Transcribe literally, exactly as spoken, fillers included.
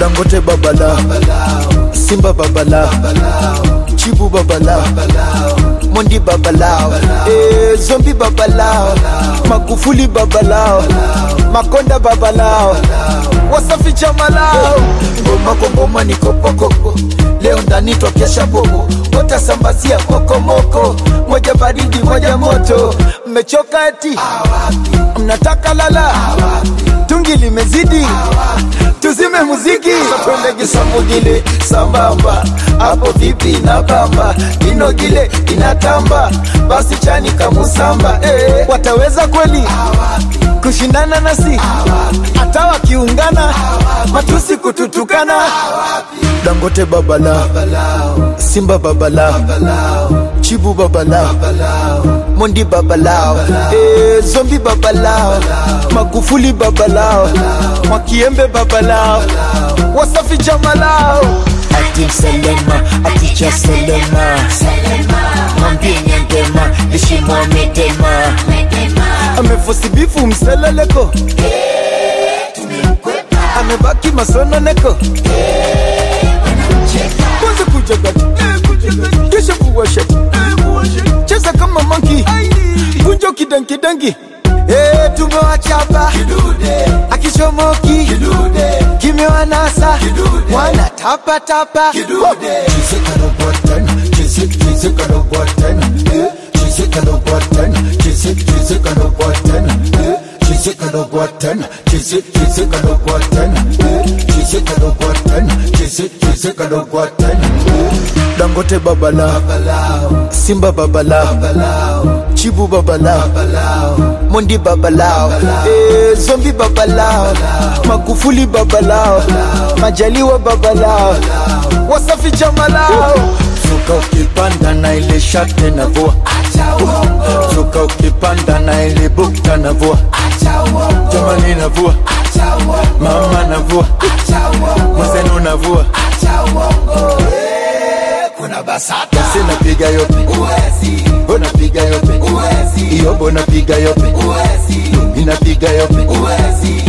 Dangote babala, Simba babala, Chibu babala, Mondi babala, eh, Zombi babala, Magufuli babala, Makonda babala, Wasafi Jamalao. Ngoma ngoma ni kopo kopo, leo ndani tokesha bobo, wota sambazia moko moko, moja baridi moja moto. Mmechoka eti mnataka lala, tungi limezidi, tuzime muziki. Twende gisamugile sambamba, hapo vipi na bamba, inogile inatamba, basi chani kamusamba. Eh, wataweza kweli kushindana nasi? Hata wakiungana matusi kututukana. Dangote babala, Simba babala, Chibu babala, Mondi babala, eh, Zombi babala, Magufuli babala, Makiembe babala, Wasafi Jamalao. Ati Selema, ati cha Selema, Mambi nyangema, lishimo medema, amefosi bifu mseleleko, amebaki masono neko, kwanza kujagati, kisha kuwashati, cheza kama monkey, kunjo kidangi dangi. Eh, tumewachapa akichomoki, kimewa nasa wana tapa tapa. Chizika no button, chizik chizika no button, chizika no button, chizik chizika no button, chizika no button, chizik chizika no button, chizika no button, chizik chizika no button. Dangote babala, Simba babala, Chibu babala, Mondi babala, eh, Zombi babala, Magufuli babala, Majaliwa babala, Wasafi Jamalao. Suka ukipanda na ile shate na vua, suka ukipanda na ile bukta na vua, jamani na vua, mama na vua, mwazenu na vua. Kuna basata sina piga yope uwezi, unapiga yope uwezi, iyobo napiga yope uwezi, inapiga yope uwezi.